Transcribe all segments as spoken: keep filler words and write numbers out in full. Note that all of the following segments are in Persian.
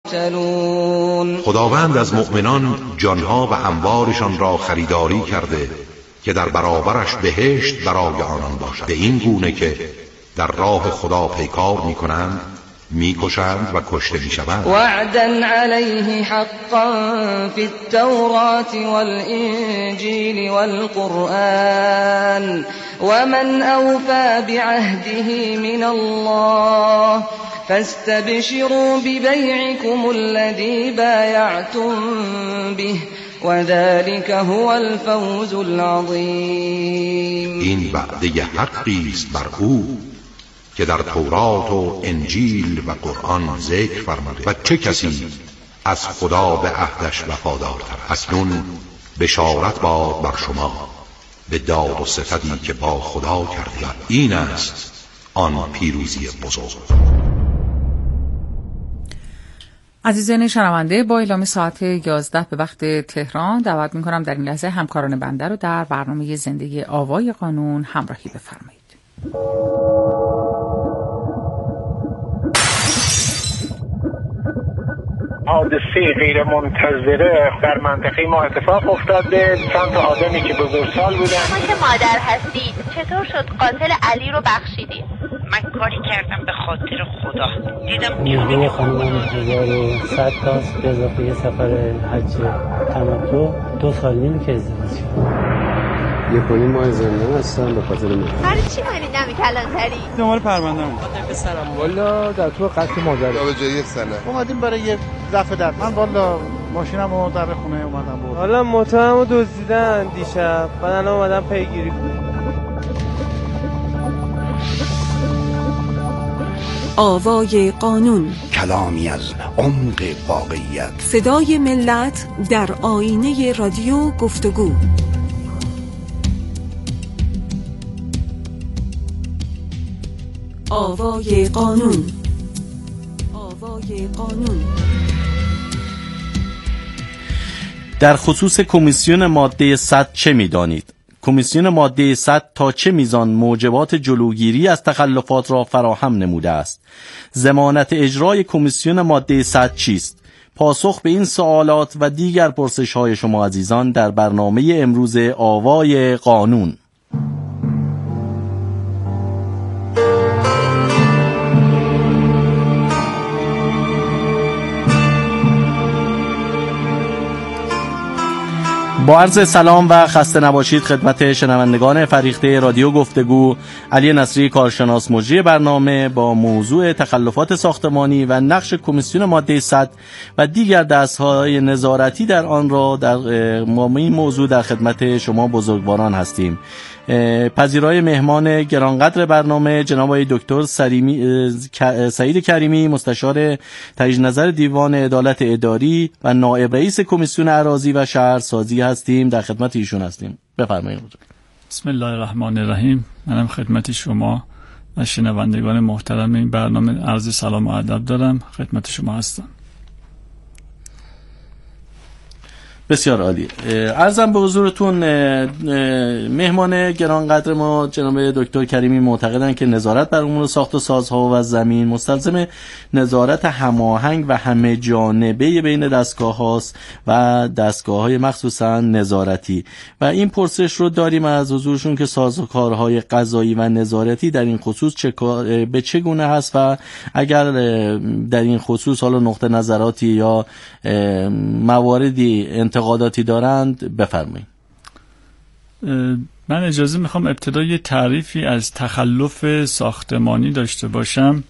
خداوند از مؤمنان جانها و اموالشان را خریداری کرده که در برابرش بهشت برای آنان باشد، به این گونه که در راه خدا پیکار می کنند، می کشند و کشته می شوند. وعدا علیه حقا فی التوراة والانجیل والقرآن ومن اوفى بعهده من الله فاستبشروا ببيعكم الذي بايعتم به وذلك هو الفوز العظیم. این وعده حقی است بر او که در تورات و انجیل و قرآن ذکر فرموده و چه کسی از خدا به عهدش وفادارتر. اکنون بشارت باد بر شما به داد و ستدی که با خدا کرده، این است آن پیروزی بزرگ. عزیزان شنونده، با اعلام ساعت یازده به وقت تهران دعوت می‌کنم در این لحظه همکاران بنده رو در برنامه زندگی آوای قانون همراهی بفرمایید. حادثه غیر منتظره در منطقه ما اتفاق افتاده. چند تا آدمی که بزرگسال بودن. شما که مادر هستید چطور شد قاتل علی رو بخشیدید؟ من کاری کردم به خاطر خدا، دیدم نیروی خانمان هزار و صد تاست به اضافه یه سفر حج تمتع دو سال نیم که ازدواج شد. یک و نیم ماه زندان هستم به خاطر من. برای چی منید نمی کلانتری؟ دنبال پرونده هم خاطر پسرم والا در تو قتل مادر به جای یک سنه اومدیم برای یه رفع در. من والا ماشینمو در خونه اومدم بود. حالا موتورمو دزدیدن دیشب، بعد الان اومدم پیگیری کنم. آوای قانون، کلامی از عمق واقعیت، صدای ملت در آینه رادیو گفتگو. آوای قانون، آوای قانون. در خصوص کمیسیون ماده صد چه می‌دانید؟ کمیسیون ماده صد تا چه میزان موجبات جلوگیری از تخلفات را فراهم نموده است؟ ضمانت اجرای کمیسیون ماده صد چیست؟ پاسخ به این سوالات و دیگر پرسش‌های شما عزیزان در برنامه امروز آوای قانون. با عرض سلام و خسته نباشید خدمت شنوندگان فریخته رادیو گفتگو، علی نصری کارشناس مجری برنامه با موضوع تخلفات ساختمانی و نقش کمیسیون ماده صد و دیگر دستهای نظارتی در آن را در این موضوع در خدمت شما بزرگواران هستیم. پذیرای مهمان گرانقدر برنامه جناب آقای دکتر سعید کریمی، مستشار تجدید نظر دیوان عدالت اداری و نائب رئیس کمیسیون اراضی و شهرسازی هستیم. در خدمت ایشون هستیم. بفرمایید. بسم الله الرحمن الرحیم. منم خدمت شما و شنوندگان محترم این برنامه عرض سلام و ادب دارم. خدمت شما هستم. بسیار عالی. عرضم به حضورتون مهمان گرانقدر ما جناب دکتر کریمی معتقدند که نظارت بر امور ساخت و سازها و زمین مستلزم نظارت هماهنگ و همه جانبه بین دستگاه هاست و دستگاه های مخصوصا نظارتی و این پرسش رو داریم از حضورشون که سازوکارهای قضایی و نظارتی در این خصوص چه به چه گونه هست و اگر در این خصوص حالا نقطه نظراتی یا مواردی انتقاداتی دارند بفرمایید. من اجازه میخوام ابتدا یه تعریفی از تخلف ساختمانی داشته باشم.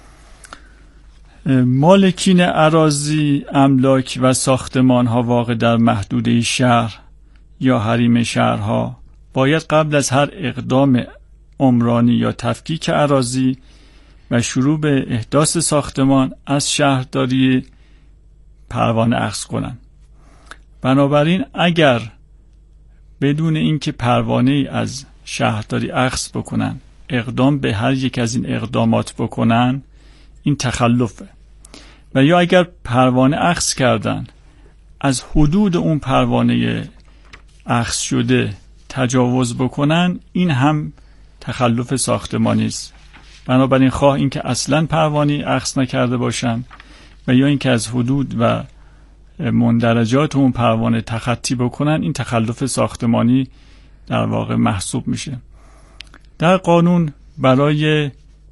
مالکین اراضی، املاک و ساختمان ها واقع در محدوده شهر یا حریم شهرها باید قبل از هر اقدام عمرانی یا تفکیک اراضی و شروع به احداث ساختمان از شهرداری پروانه اخذ کنند. بنابراین اگر بدون اینکه پروانه از شهرداری اخذ بکنن اقدام به هر یک از این اقدامات بکنن، این تخلفه. و یا اگر پروانه اخذ کردن از حدود اون پروانه اخذ شده تجاوز بکنن، این هم تخلف ساختمانی است. بنابراین خواه اینکه اصلا پروانه اخذ نکرده باشن و یا اینکه از حدود و مندرجات اون پروانه تخطی بکنن، این تخلف ساختمانی در واقع محسوب میشه. در قانون برای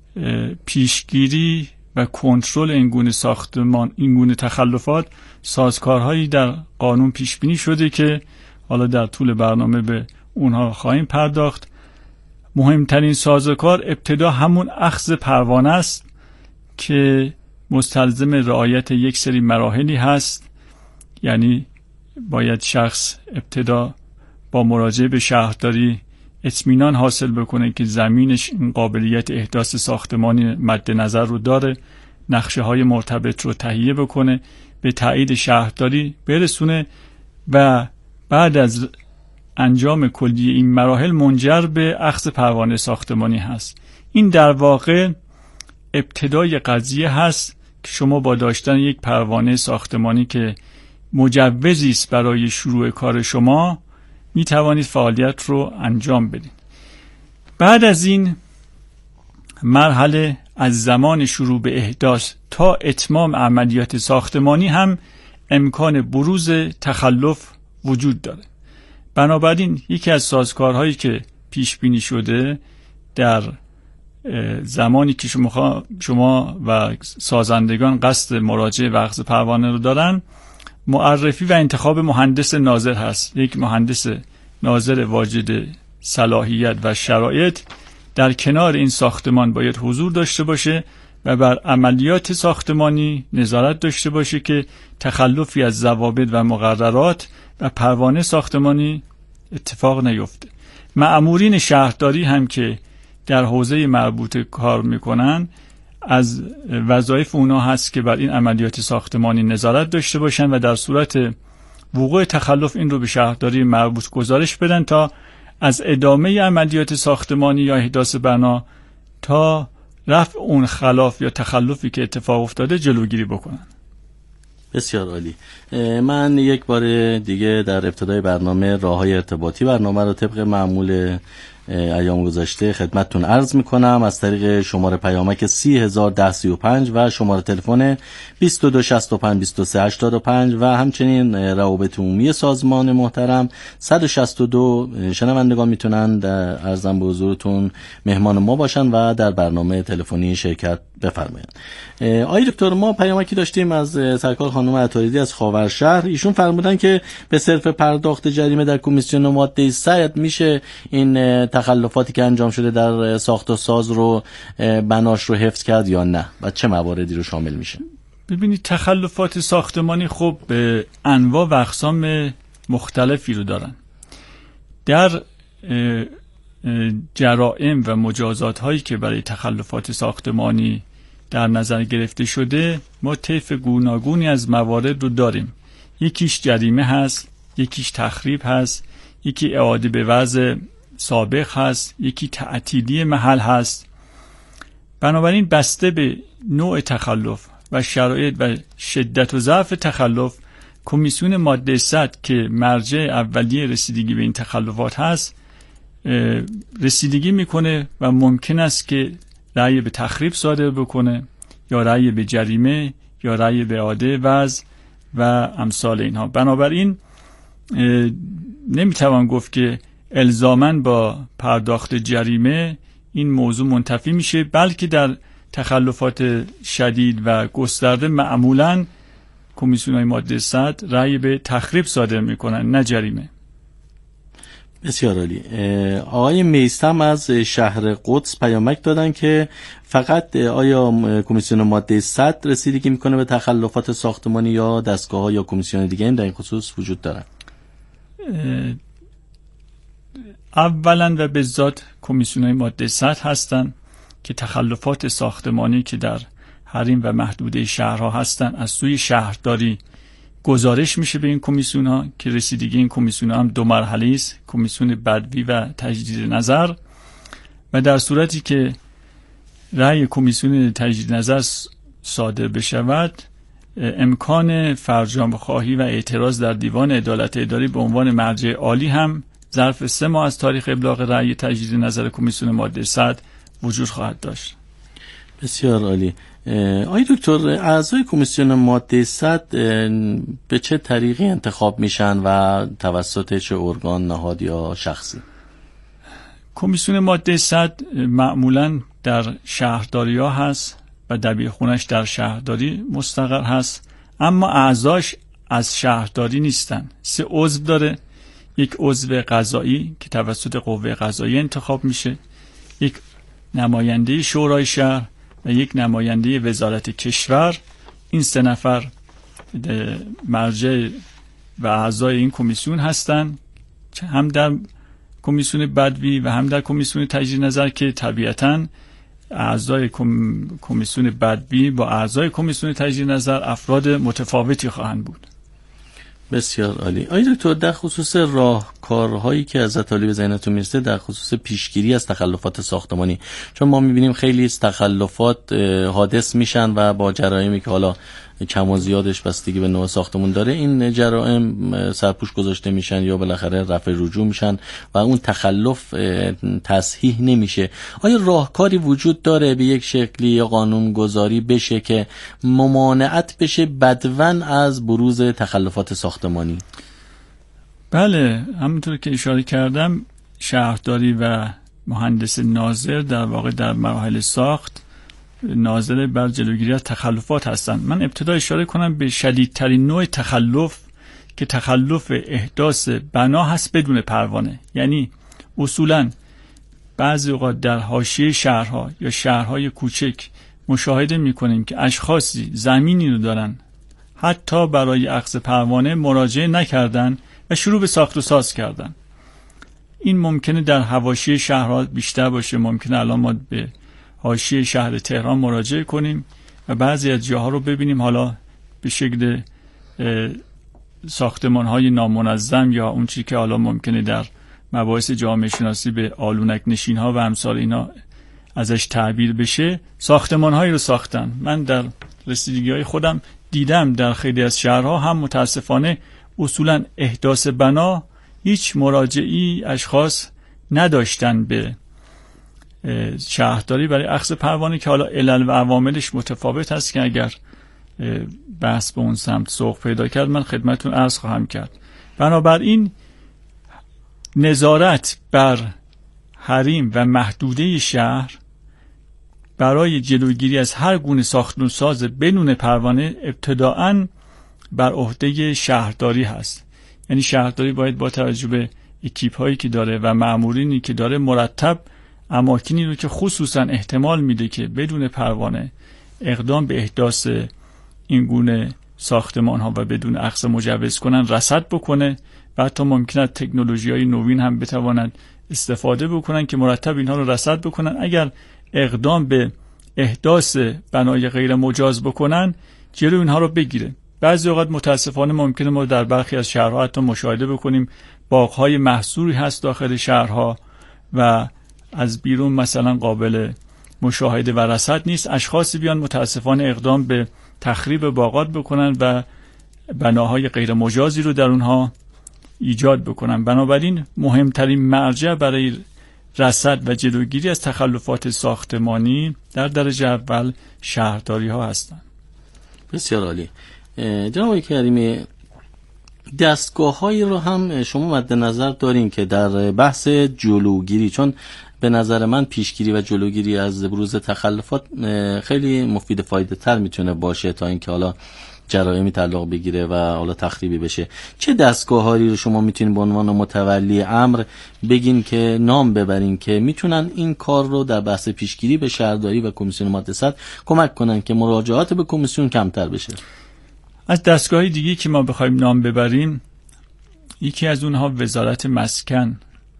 پیشگیری و کنترل این گونه ساختمان، این گونه تخلفات، سازکارهایی در قانون پیش بینی شده که حالا در طول برنامه به اونها خواهیم پرداخت. مهمترین سازوکار ابتدا همون اخذ پروانه است که مستلزم رعایت یک سری مراحلی هست. یعنی باید شخص ابتدا با مراجعه به شهرداری اطمینان حاصل بکنه که زمینش این قابلیت احداث ساختمانی مد نظر رو داره، نقشه های مرتبط رو تهیه بکنه، به تایید شهرداری برسونه و بعد از انجام کلی این مراحل منجر به اخذ پروانه ساختمانی هست. این در واقع ابتدای قضیه هست که شما با داشتن یک پروانه ساختمانی که مجوزی است برای شروع کار شما می توانید فعالیت رو انجام بدید. بعد از این مرحله از زمان شروع به احداث تا اتمام عملیات ساختمانی هم امکان بروز تخلف وجود داره. بنابراین یکی از سازکارهایی که پیش بینی شده در زمانی که شما, شما و سازندگان قصد مراجعه و اخذ پروانه رو دارن، معرفی و انتخاب مهندس ناظر هست. یک مهندس ناظر واجد صلاحیت و شرایط در کنار این ساختمان باید حضور داشته باشه و بر عملیات ساختمانی نظارت داشته باشه که تخلفی از ضوابط و مقررات و پروانه ساختمانی اتفاق نیفته. مأمورین شهرداری هم که در حوزه مربوطه کار میکنن، از وظایف اونا هست که بر این عملیات ساختمانی نظارت داشته باشن و در صورت وقوع تخلف این رو به شهرداری مربوط گزارش بدن تا از ادامه عملیات ساختمانی یا احداث بنا تا رفع اون خلاف یا تخلفی که اتفاق افتاده جلوگیری بکنن. بسیار عالی. من یک بار دیگه در ابتدای برنامه راههای ارتباطی برنامه رو طبق معمول ایام گذشته خدمتتون عرض میکنم. از طریق شماره پیامک سی هزار ده سی و پنج و شماره تلفن بیست و دو شصت و پنج بیست و سه هشتاد و پنج و همچنین روابط عمومی سازمان محترم صد و شصت و دو شنوندگان میتونن عرضم به حضورتون مهمان ما باشن و در برنامه تلفنی شرکت بفرمایند. آقای دکتر، ما پیامکی داشتیم از سرکار خانم عطاریدی از خاورشهر. ایشون فرمودن که به صرف پرداخت جریمه در کمیسیون ماده صد میشه این تخلفاتی که انجام شده در ساخت و ساز رو بناش رو حفظ کرد یا نه و چه مواردی رو شامل میشه؟ ببینید، تخلفات ساختمانی خب انواع و اقسام مختلفی رو دارن. در جرائم و مجازات هایی که برای تخلفات ساختمانی در نظر گرفته شده، ما طیف گوناگونی از موارد رو داریم. یکیش جریمه هست، یکیش تخریب هست، یکی اعاده به وضع سابق هست، یکی تعطیلی محل هست. بنابراین بسته به نوع تخلف و شرایط و شدت و ضعف تخلف، کمیسیون ماده صد که مرجع اولیه رسیدگی به این تخلفات هست رسیدگی میکنه و ممکن است که رأی به تخریب صادر بکنه یا رأی به جریمه یا رأی به اعاده وضع و امثال اینها. بنابراین نمیتوان گفت که الزاماً با پرداخت جریمه این موضوع منتفی میشه، بلکه در تخلفات شدید و گسترده معمولاً کمیسیون‌های ماده صد رأی به تخریب صادر میکنن، نه جریمه. بسیار عالی. آقای میثم از شهر قدس پیامک دادن که فقط آیا کمیسیون ماده صد رسیدگی میکنه به تخلفات ساختمانی یا دستگاه‌ها یا کمیسیون دیگه این در این خصوص وجود دارن؟ اولا و به ذات کمیسیون‌های ماده صد هستن که تخلفات ساختمانی که در حریم و محدوده شهرها هستن از سوی شهرداری گزارش میشه به این کمیسیون ها که رسیدگی این کمیسیون ها هم دو مرحله است، کمیسیون بدوی و تجدید نظر. و در صورتی که رأی کمیسیون تجدید نظر صادر بشود، امکان فرجام خواهی و اعتراض در دیوان عدالت اداری به عنوان مرجع عالی هم ظرف سه ماه از تاریخ ابلاغ رأی تجدید نظر کمیسیون ماده صد وجود خواهد داشت. بسیار عالی. آقای دکتر، اعضای کمیسیون ماده صد به چه طریقی انتخاب میشن و توسط چه ارگان، نهاد یا شخصی؟ کمیسیون ماده صد معمولاً در شهرداری ها هست و دبیرخونش در شهرداری مستقر هست، اما اعضاش از شهرداری نیستن. سه عضو داره. یک عضو قضایی که توسط قوه قضاییه انتخاب میشه، یک نماینده شورای شهر و یک نماینده وزارت کشور. این سه نفر مرجع و اعضای این کمیسیون هستن، هم در کمیسیون بدوی و هم در کمیسیون تجدید نظر، که طبیعتاً اعضای کم... کمیسیون بدوی با اعضای کمیسیون تجدید نظر افراد متفاوتی خواهند بود. بسیار عالی. آقای دکتر، در خصوص راهکارهایی که از عالی به ذهنتون میرسه در خصوص پیشگیری از تخلفات ساختمانی، چون ما میبینیم خیلی از تخلفات حادث میشن و با جرایمی که حالا کم و زیادش بستگی به نوع ساختمون داره، این جرائم سرپوش گذاشته میشن یا بالاخره رفع رجوع میشن و اون تخلف تصحیح نمیشه. آیا راهکاری وجود داره به یک شکلی یا قانون گذاری بشه که ممانعت بشه بدون از بروز تخلفات ساختمانی؟ بله، همونطور که اشاره کردم، شهرداری و مهندس ناظر در واقع در مراحل ساخت ناظر بر جلوگیری از تخلفات هستند. من ابتدا اشاره کنم به شدیدترین نوع تخلف که تخلف احداث بنا هست بدون پروانه. یعنی اصولاً بعضی اوقات در حاشیه شهرها یا شهرهای کوچک مشاهده می‌کنیم که اشخاصی زمینی رو دارن، حتی برای اخذ پروانه مراجعه نکردن و شروع به ساخت و ساز کردن. این ممکنه در حواشی شهرها بیشتر باشه. ممکنه الان ما به حاشیه شهر تهران مراجعه کنیم و بعضی از جاها رو ببینیم حالا به شکل ساختمان‌های نامنظم یا اون چیزی که حالا ممکنه در مباحث جامعه شناسی به آلونک نشین‌ها و امثال اینا ازش تعبیر بشه، ساختمان‌هایی رو ساختن. من در رسیدگی‌های خودم دیدم در خیلی از شهرها هم متاسفانه اصولاً احداث بنا هیچ مراجعی اشخاص نداشتن به شهرداری برای اخذ پروانه، که حالا علل و عواملش متفاوت هست که اگر بحث به اون سمت سوق پیدا کرد من خدمتون عرض خواهم کرد. بنابراین نظارت بر حریم و محدوده شهر برای جلوگیری از هر گونه ساختمان ساز بدون پروانه ابتداءً بر عهده شهرداری هست. یعنی شهرداری باید با توجه به اکیپ هایی که داره و مامورینی که داره مرتب اماکنی رو که خصوصا احتمال میده که بدون پروانه اقدام به احداث این گونه ساختمان ها و بدون اخذ مجوز کنن رصد بکنه و حتی ممکنه تکنولوژی های نوین هم بتوانند استفاده بکنن که مرتب اینها رو رصد بکنن. اگر اقدام به احداث بنای غیر مجاز بکنن جلوی اینها رو بگیره. بعضی اوقات متاسفانه ممکنه ما در برخی از شهرها حتی مشاهده بکنیم باغ‌های محصوری هست داخل شهرها و از بیرون مثلا قابل مشاهده و رصد نیست. اشخاصی بیان متاسفانه اقدام به تخریب باغات بکنن و بناهای غیر مجازی رو در اونها ایجاد بکنن. بنابراین مهمترین مرجع برای رصد و جلوگیری از تخلفات ساختمانی در درجه اول شهرداری ها هستند. بسیار عالی. جناب آقای کریمی، دستگاه هایی رو هم شما مد نظر دارین که در بحث جلوگیری، چون به نظر من پیشگیری و جلوگیری از بروز تخلفات خیلی مفید فایده تر میتونه باشه تا اینکه حالا جرایمی تعلق بگیره و حالا تخریبی بشه. چه دستگاه‌هایی رو شما میتونین به عنوان متولی امر بگین که نام ببرین که میتونن این کار رو در بحث پیشگیری به شهرداری و کمیسیون ماده صد کمک کنن که مراجعات به کمیسیون کمتر بشه؟ از دستگاه‌های دیگه که ما بخوایم نام ببریم، یکی از اونها وزارت مسکن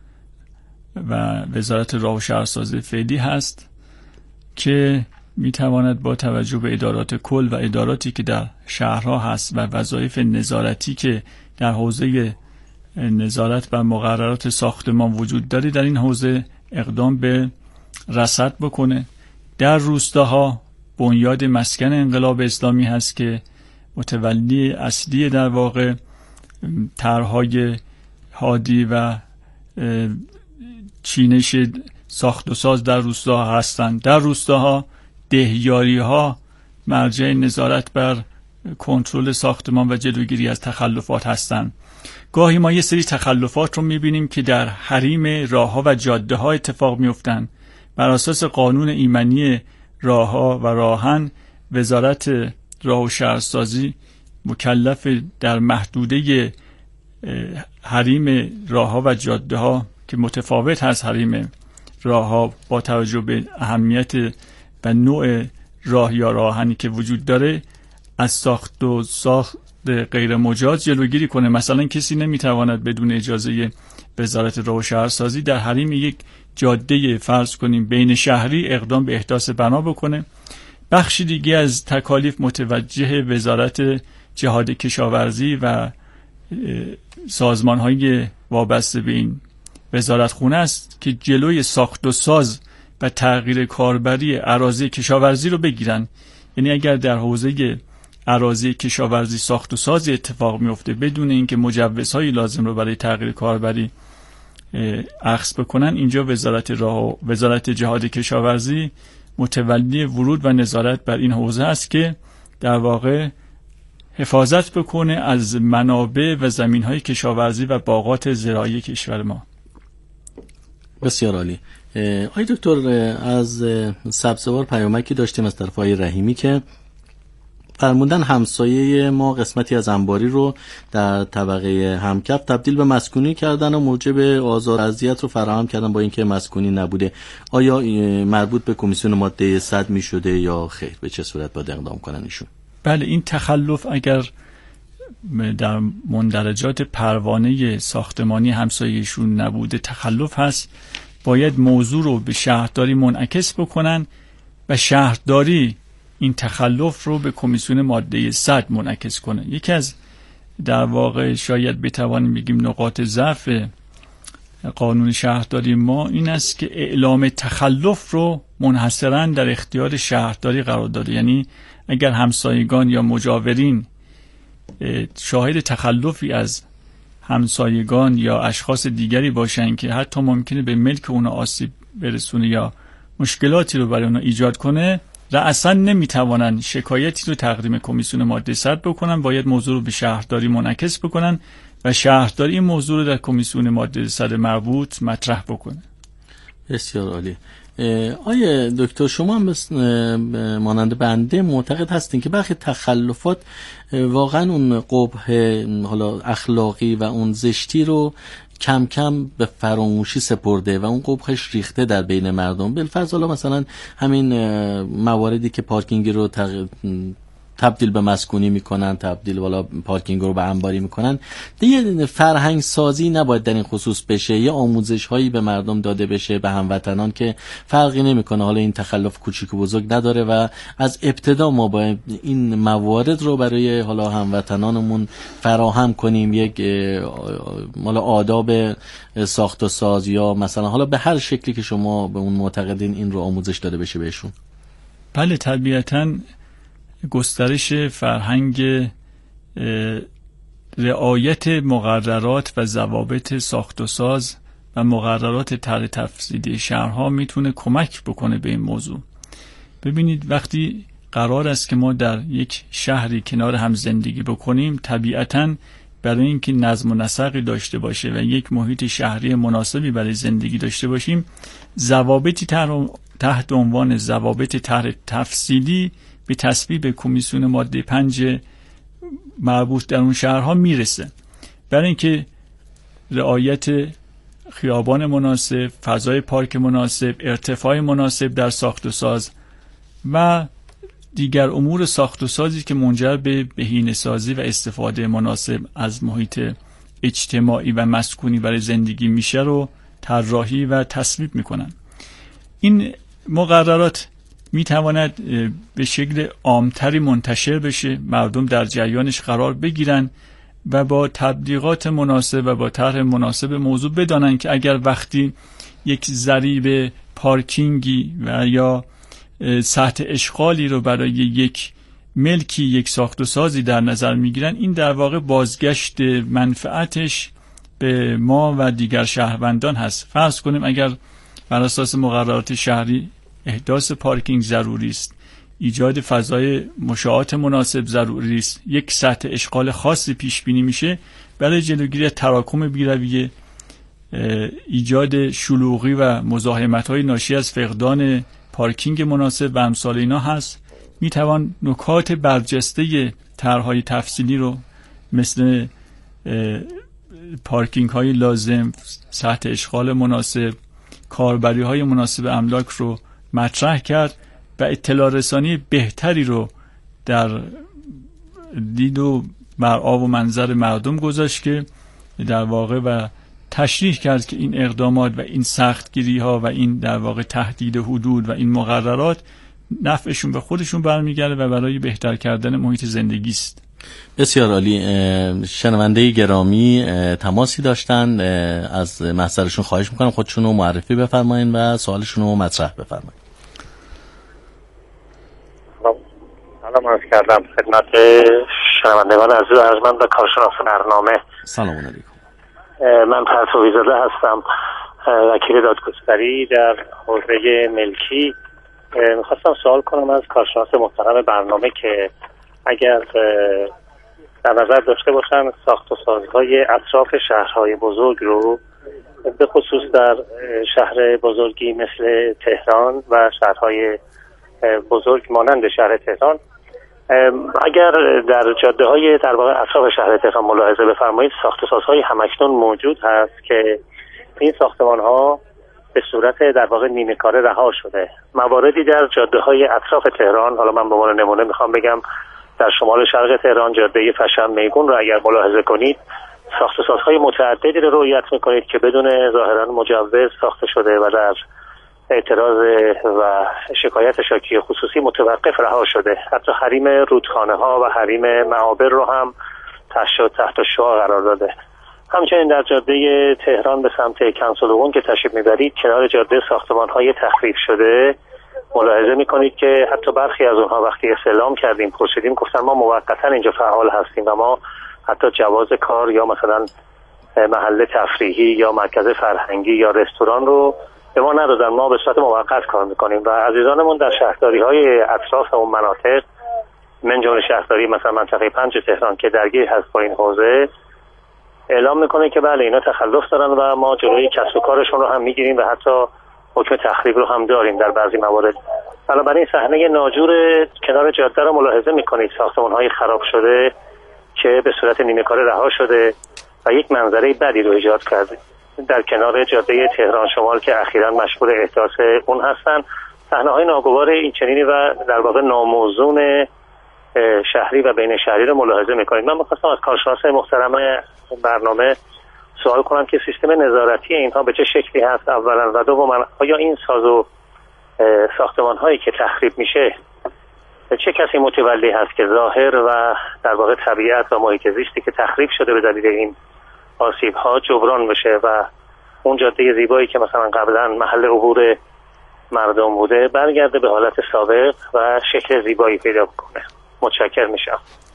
و وزارت راه و شهرسازی فعلی هست که میتواند با توجه به ادارات کل و اداراتی که در شهرها هست و وظایف نظارتی که در حوزه نظارت بر مقررات ساختمان وجود داره در این حوزه اقدام به رصد بکنه. در روستاها بنیاد مسکن انقلاب اسلامی هست که متولی اصلی در واقع طرح‌های هادی و چینش ساخت و ساز در روستاها هستند. در روستاها دهیاری ها مرجع نظارت بر کنترل ساختمان و جلوگیری از تخلفات هستند. گاهی ما یه سری تخلفات رو میبینیم که در حریم راه‌ها و جاده‌ها اتفاق میفتن. بر اساس قانون ایمنی راه‌ها و راهن، وزارت راه و شهرسازی مکلف در محدوده حریم راه‌ها و جاده‌ها که متفاوت هست حریم راه‌ها با توجه به اهمیت و نوع راه یا راهنی که وجود داره، از ساخت و ساخت غیر مجاز جلوگیری کنه. مثلا کسی نمیتواند بدون اجازه وزارت راه و شهرسازی در حریم یک جاده فرض کنیم بین شهری اقدام به احداث بنا بکنه. بخش دیگه از تکالیف متوجه وزارت جهاد کشاورزی و سازمان‌های وابسته به این وزارت خونه است که جلوی ساخت و ساز و تغییر کاربری اراضی کشاورزی رو بگیرن. یعنی اگر در حوزه اراضی کشاورزی ساخت و ساز اتفاق میفته بدون اینکه مجوزهای لازم رو برای تغییر کاربری اخذ بکنن، اینجا وزارت راه و وزارت جهاد کشاورزی متولی ورود و نظارت بر این حوزه است که در واقع حفاظت بکنه از منابع و زمین‌های کشاورزی و باغات زراعی کشور ما. بسیار عالی. آقای دکتر، از سبزوار پیامکی داشتیم از طرف آقای رحیمی که فرمودن همسایه ما قسمتی از انباری رو در طبقه همکف تبدیل به مسکونی کردن و موجب آزار و اذیت رو فراهم کردن با اینکه مسکونی نبوده. آیا مربوط به کمیسیون ماده صد می شده یا خیر؟ به چه صورت باید اقدام کنن ایشون؟ بله، این تخلف اگر در مندرجات پروانه ساختمانی همسایه‌شون نبوده تخلف هست، باید موضوع رو به شهرداری منعکس بکنن و شهرداری این تخلف رو به کمیسیون ماده صد منعکس کنه. یکی از در واقع شاید بتوانیم بگیم نقاط ضعف قانون شهرداری ما این است که اعلام تخلف رو منحصراً در اختیار شهرداری قرار داده. یعنی اگر همسایگان یا مجاورین شاهد تخلفی از همسایگان یا اشخاص دیگری باشن که حتی ممکنه به ملک اونا آسیب برسونه یا مشکلاتی رو برای اونا ایجاد کنه، رأساً نمیتوانن شکایتی رو تقدیم کمیسیون ماده صد بکنن، باید موضوع رو به شهرداری منعکس بکنن و شهرداری این موضوع رو در کمیسیون ماده صد مربوط مطرح بکنه. بسیار عالی. آیه دکتر، شما هم مانند بنده معتقد هستین که برخی تخلفات واقعا اون قبح حالا اخلاقی و اون زشتی رو کم کم به فراموشی سپرده و اون قبحش ریخته در بین مردم؟ بالفرض حالا مثلا همین مواردی که پارکینگ رو تق... تبدیل به مسکونی میکنن، تبدیل والا پارکینگ رو به انباری میکنن، دیگه فرهنگ سازی نباید در این خصوص بشه، یه آموزش هایی به مردم داده بشه، به هموطنان، که فرقی نمیکنه حالا این تخلف کوچیک و بزرگ نداره و از ابتدا ما باید این موارد رو برای حالا هموطنانمون فراهم کنیم، یک حالا آداب ساخت و ساز یا مثلا حالا به هر شکلی که شما به اون معتقدین این رو آموزش داده بشه بهشون. بله، طبیعتاً گسترش فرهنگ رعایت مقررات و ضوابط ساخت و ساز و مقررات طرح تفصیلی شهرها میتونه کمک بکنه به این موضوع. ببینید، وقتی قرار است که ما در یک شهری کنار هم زندگی بکنیم، طبیعتاً برای اینکه نظم و نسقی داشته باشه و یک محیط شهری مناسبی برای زندگی داشته باشیم، ضوابطی تحت عنوان ضوابط طرح تفصیلی به تصویب کمیسیون ماده پنج مربوط در اون شهرها میرسه، برای اینکه رعایت خیابان مناسب، فضای پارک مناسب، ارتفاع مناسب در ساخت و ساز و دیگر امور ساخت و سازی که منجر به بهینه‌سازی و استفاده مناسب از محیط اجتماعی و مسکونی برای زندگی میشه رو طراحی و تصویب میکنن. این مقررات می تواند به شکل عامتری منتشر بشه، مردم در جریانش قرار بگیرن و با تبلیغات مناسب و با طرح مناسب موضوع بدانن که اگر وقتی یک ضریب پارکینگی و یا سطح اشغالی رو برای یک ملکی، یک ساخت و سازی در نظر میگیرن، این در واقع بازگشت منفعتش به ما و دیگر شهروندان هست. فرض کنیم اگر بر اساس مقررات شهری احداث پارکینگ ضروری است، ایجاد فضای مشاعات مناسب ضروری است، یک سطح اشغال خاصی پیش بینی میشه برای جلوگیری از تراکم بی‌رویه، ایجاد شلوغی و مزاحمت‌های ناشی از فقدان پارکینگ مناسب و امثال اینا هست. میتوان نکات برجسته طرح‌های تفصیلی رو مثل پارکینگ های لازم، سطح اشغال مناسب، کاربری های مناسب املاک رو مطرح کرد و اطلاع رسانی بهتری رو در دید و مرعا و منظر مردم گذاشت که در واقع و تشریح کرد که این اقدامات و این سختگیری ها و این در واقع تهدید حدود و این مقررات نفعشون به خودشون برمیگرده و برای بهتر کردن محیط زندگی است. بسیار عالی. شنونده گرامی تماسی داشتن، از محضرشون خواهش میکنم خودشون رو معرفی بفرمایید و سوالشون رو مطرح بفرمایید. سلام عرض کردم خدمت شنوندگان عزیز و ارجمند و کارشناس برنامه. سلام علیکم. من پرتوی زاده هستم، وکیل دادگستری در حوزه ملکی. میخواستم سوال کنم از کارشناس محترم برنامه که اگر در نظر داشته باشن ساخت و سازهای اطراف شهرهای بزرگ رو، به خصوص در شهر بزرگی مثل تهران و شهرهای بزرگ مانند شهر تهران، اگر در جاده های در واقع اطراف شهر تهران ملاحظه بفرمایید ساخت و سازهای همکنون موجود هست که این ساختمان ها به صورت در واقع نیمه کاره رها شده. مواردی در جاده های اطراف تهران، حالا من به عنوان نمونه میخوام بگم در شمال شرق تهران جاده فشن میگون رو اگر ملاحظه کنید ساخت و سازهای متعددی رو رعایت میکنید که بدون ظاهرا مجوز ساخته شده و در اعتراض و شکایت شاکی خصوصی متوقف رها شده. حتی حریم رودخانه ها و حریم معابر رو هم تحت تحت شعاع قرار داده. همچنین در جاده تهران به سمت کنسولوان که تشریف میبرید کنار جاده ساختمان های تخریب شده ملاحظه میکنید که حتی برخی از اونها وقتی استعلام کردیم پرسیدیم گفتن ما موقتا اینجا فعال هستیم و ما حتی جواز کار یا مثلا محل تفریحی یا مرکز فرهنگی یا رستوران رو به ما ندادن، ما به صورت موقت کار میکنیم. و عزیزانمون در شهرداری های اطراف اون مناطق من جمله شهرداری مثلا منطقه پنج تهران که درگیر هست با این حوزه اعلام میکنه که بله اینا تخلف دارن و ما جلوی کسب و کارشون رو هم میگیریم و حتی حکم تخریب رو هم داریم در بعضی موارد. بنابراین صحنه ناجور کنار جاده رو ملاحظه میکنید، ساختمان‌های خراب شده که به صورت نیمه کاره رها شده و یک منظره بدی رو ایجاد کرده. در کنار جاده تهران شمال که اخیراً مشغول احداث اون هستن، صحنه‌های ناگوار این چنینی و در واقع ناموزون شهری و بین شهری رو ملاحظه میکنید. من می‌خواستم از کارشناس محترم برنامه سوال کنم که سیستم نظارتی اینها به چه شکلی هست اولا و دوما آیا این ساز و ساختمان هایی که تخریب میشه چه کسی متولی هست که ظاهر و در واقع طبیعت و محیط زیستی که تخریب شده به دلیل این آسیب ها جبران بشه و اون جاده زیبایی که مثلا قبلا محل عبور مردم بوده برگرده به حالت سابق و شکل زیبایی پیدا کنه. متشکر میشم.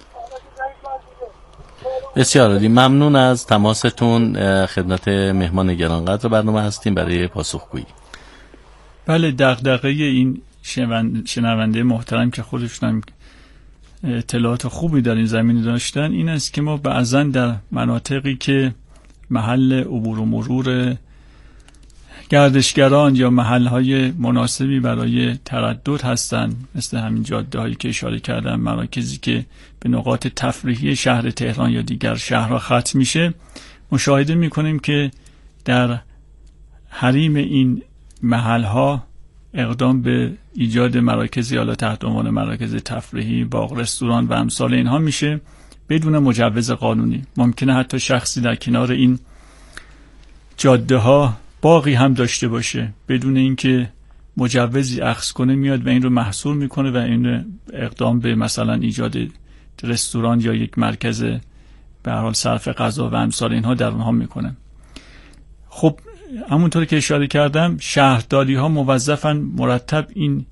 بسیار عالی، ممنون از تماستون. خدمت مهمان گرانقدر برنامه هستیم برای پاسخگویی. بله، دغدغه این شنونده محترم که خودشون اطلاعات خوبی در این زمینه داشتن این است که ما بعضا در مناطقی که محل عبور و مرور گردشگران یا محل‌های مناسبی برای تردد هستند، مثل همین جاده‌هایی که اشاره کردم، مراکزی که به نقاط تفریحی شهر تهران یا دیگر شهرها ختم میشه، مشاهده میکنیم که در حریم این محل‌ها اقدام به ایجاد مراکزی حالا تحت عنوان مراکز تفریحی، باغ، رستوران و امثال اینها میشه بدون مجوز قانونی. ممکنه حتی شخصی در کنار این جاده‌ها باقی هم داشته باشه بدون اینکه مجوزی اخذ کنه، میاد و این رو محصور میکنه و این اقدام به مثلا ایجاد رستوران یا یک مرکز به هر حال صرف غذا و امثال اینها در اونها میکنه. خب همونطور که اشاره کردم شهرداری ها موظفن مرتب این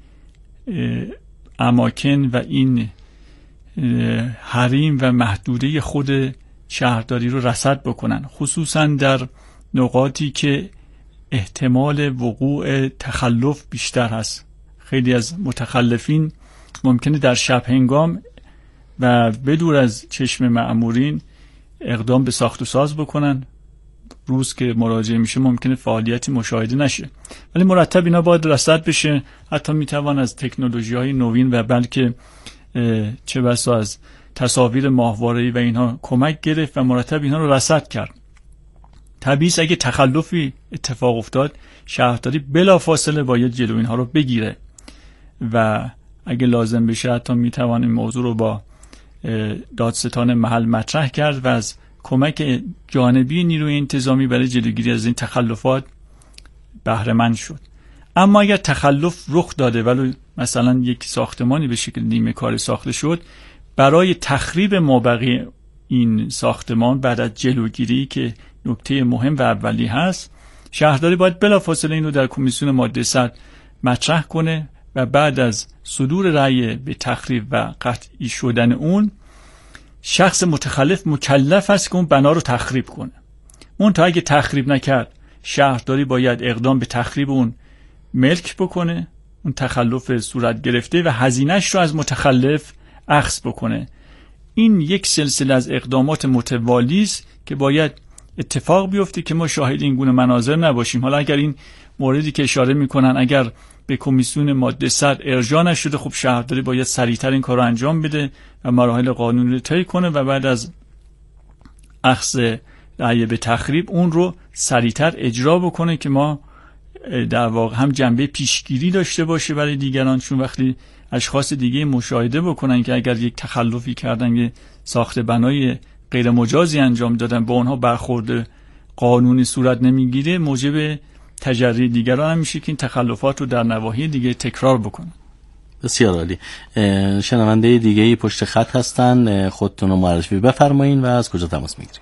اماکن و این حریم و محدوده خود شهرداری رو رصد بکنن، خصوصا در نقاطی که احتمال وقوع تخلف بیشتر هست. خیلی از متخلفین ممکنه در شب هنگام و بدور از چشم مأمورین اقدام به ساخت و ساز بکنن. روز که مراجعه میشه ممکنه فعالیتی مشاهده نشه، ولی مرتب اینا باید رصد بشه. حتی میتوان از تکنولوژی های نوین و بلکه چه بسا از تصاویر ماهواره‌ای و اینها کمک گرفت و مرتب اینها رو رصد کرد. طبیعی اگه تخلفی اتفاق افتاد شهرداری بلافاصله باید جلو اینها رو بگیره و اگه لازم بشه حتی میتوان این موضوع رو با دادستان محل مطرح کرد و از کمک جانبی نیروی انتظامی برای جلوگیری از این تخلفات بهره مند شد. اما اگر تخلف رخ داده ولی مثلا یک ساختمانی به شکل نیمه کاری ساخته شد، برای تخریب مابقی این ساختمان بعد از جلوگیری که نکته مهم و اولی هست، شهرداری باید بلافاصله این رو در کمیسیون ماده صد مطرح کنه و بعد از صدور رأی به تخریب و قطعی شدن اون، شخص متخلف مکلف است که اون بنا رو تخریب کنه. اون تا اگه تخریب نکرد شهرداری باید اقدام به تخریب اون ملک بکنه، اون تخلف صورت گرفته و هزینه‌اش رو از متخلف اخذ بکنه. این یک سلسله از اقدامات متوالی است که باید اتفاق بیفته که ما شاهد این گونه مناظر نباشیم. حالا اگر این موردی که اشاره میکنن اگر به کمیسیون ماده صد ارجاع نشده، خب شهرداری باید سریعتر این کار رو انجام بده و مراحل قانونی رو طی کنه و بعد از اخذ رأی به تخریب اون رو سریعتر اجرا بکنه که ما در واقع هم جنبه پیشگیری داشته باشه برای دیگران، چون وقتی اشخاص دیگه مشاهده بکنن که اگر یک تخلفی کردن، یک ساخت بنای غیر مجازی انجام دادن، با اونها برخورد قانونی صورت نمیگیره، موجب تجری دیگران هم میشه که این تخلفات رو در نواحی دیگه تکرار بکنن. بسیار عالی. شنونده دیگه‌ای پشت خط هستن، خودتون رو معرفی بفرمایید و از کجا تماس میگیرید؟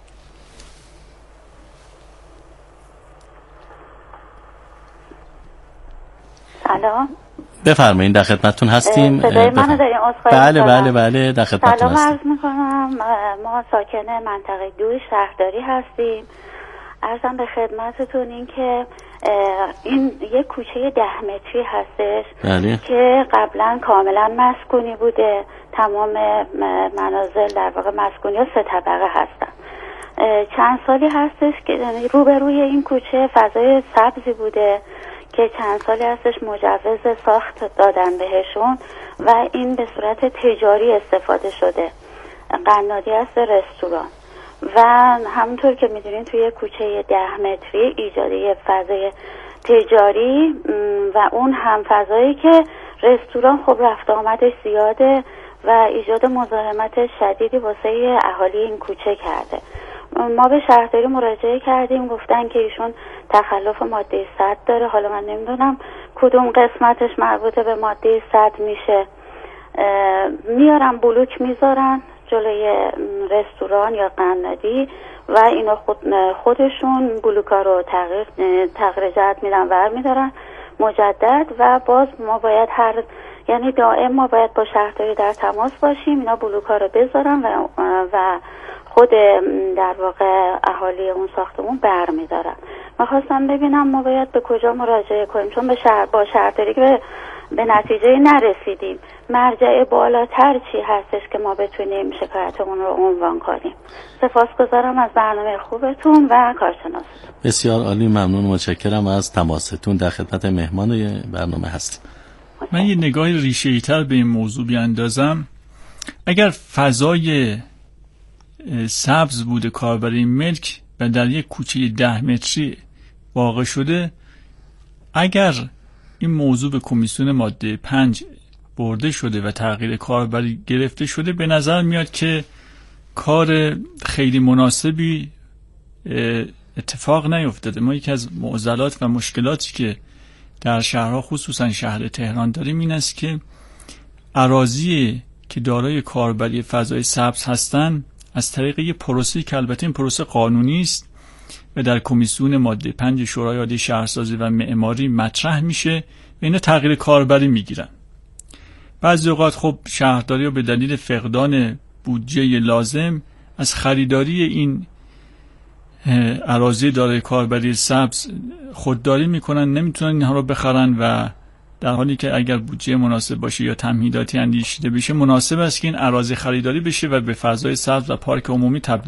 سلام، بفرمایید، در خدمتتون هستیم. صدای منو دارین؟ بله بله بله در خدمتتون هستیم. سلام عرض میکنم، ما ساکن منطقه دو شهرداری هستیم. عرضم به خدمتتون این که این یک کوچه ده متری هستش بله. که قبلا کاملا مسکونی بوده، تمام منازل در واقع مسکونی ها سه طبقه هستن. چند سالی هستش که روبروی این کوچه فضای سبزی بوده که چند سالی هستش مجوز ساخت دادن بهشون و این به صورت تجاری استفاده شده، قنادی است رستوران. و همونطور که میدونین توی کوچه ده متری ایجاد یه فضای تجاری و اون هم فضایی که رستوران خب رفت آمدش زیاده و ایجاد مزاحمت شدیدی واسه اهالی این کوچه کرده. ما به شهرداری مراجعه کردیم، گفتن که ایشون تخلف ماده صد داره. حالا من نمیدونم کدوم قسمتش مربوط به ماده صد میشه. میارن بلوک میذارن جلوی رستوران یا قنادی و اینا خود خودشون بلوکا رو تغییر تغییر جهت میدن ور میدارن مجدد و باز ما باید هر یعنی دائم ما باید با شهرداری در تماس باشیم، اینا بلوکا رو بذارن و و خود در واقع اهالی اون ساختمون بر میدارن. ما خواستم ببینم ما باید به کجا مراجعه کنیم، چون به شهر با شهرداری به به نتیجه نرسیدیم. مرجع بالاتر چی هستش که ما بتونیم شکایتمون رو عنوان کنیم؟ سپاسگزارم از برنامه خوبتون و کارشناستون. بسیار عالی، ممنون، متشکرم از تماستون. در خدمت مهمان برنامه هستیم. من یه نگاه ریشه‌ای تر به این موضوع بیاندازم. اگر فضای سبز بوده کاربری ملک و در یک کوچه ده متری واقع شده، اگر این موضوع به کمیسیون ماده پنج برده شده و تغییر کاربری گرفته شده، به نظر میاد که کار خیلی مناسبی اتفاق نیفتاده. ما یکی از معضلات و مشکلاتی که در شهرها خصوصا شهر تهران داریم این است که اراضی که دارای کاربری فضای سبز هستن از طریق یه پروسه که البته این پروسه قانونی است و در کمیسیون ماده پنج شورای عالی شهرسازی و معماری مطرح میشه و اینا تغییر کاربری میگیرن. بعضی اوقات خب شهرداری ها به دلیل فقدان بودجه لازم از خریداری این اراضی دارای کاربری سبز خودداری میکنن، نمیتونن اینها رو بخرن و در حالی که اگر بودجه مناسب باشه یا تمهیداتی اندیشیده بشه، مناسب است که این اراضی خریداری بشه و به فضای سبز و پارک عمومی تبدیل